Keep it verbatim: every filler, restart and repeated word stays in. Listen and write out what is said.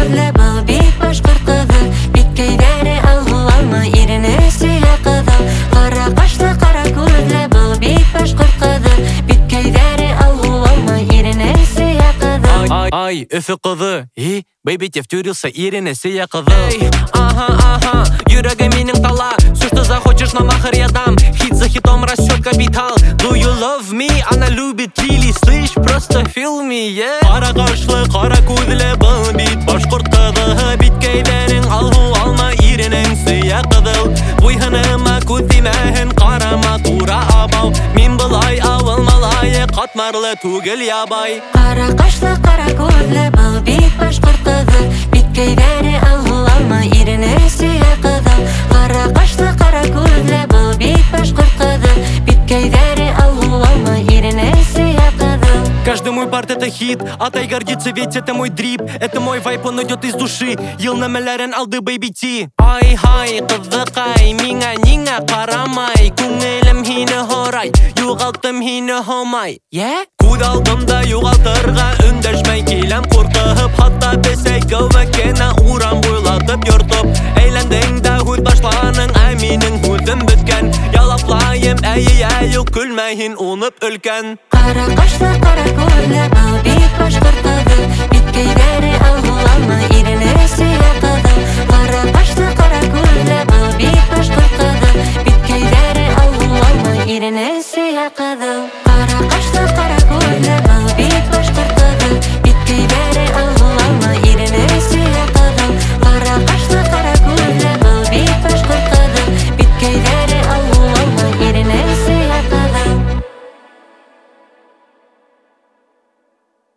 күзле был бит башкорт кызы. Биткәйләре алгы алма, ирене сөя кызыл. Кара кашлы, кара күзле был бит башкорт кызы. Биткәйләре алгы алма, ирене сөя кызыл. Ай, ай, Өфе кызы, и, бейбите втюрился, ирене сөя кызыл. Ага, ага, йөрәге минең тала. Все, что захочешь, на махар я дам. Хит за хитом, расчет капитал. Do you love me? Она любит чили, слышь, просто feel me, yeah. Кара кашлы, кара күзле был бит башкорт кызы. Биткәйләрең алгы алма, иренең сөя кызыл. Буйһыныма күз тимәһен, карама тура абау. Мин былай авыл малае, катмарлы түгел ябай. Кара кашлы, кара күзле был бит башкорт кызы. Биткәйләре алгы алма, ирене сөя кызыл. Кара кашлы, кара күзле был бит башкорт кызы. Биткәйләре алгы алма, ирене сөя кызыл. Каждый мой парт это хит, Атай гордится, ведь это мой дрип. Это мой вайп, он идет из души. Ел на мәләрен алды бейби ти. Ай-хай, кызыкай, миңа ниңа карамай. Күңелем һине һорай, югалттым һине һомай. Yeah? Күз алдымда югалтырга өндәшмәй киләм куркып. Хатта бесәй кәвәкенә урам буйлатып йортып. Әйләндең дә һүз башланың, ә минең һүзем беткән. Ялаплайым, әй-әй, күлмәһин унып өлкән. Кара кашлы, кара күзле был бит башкорт кызы. Биткәйләре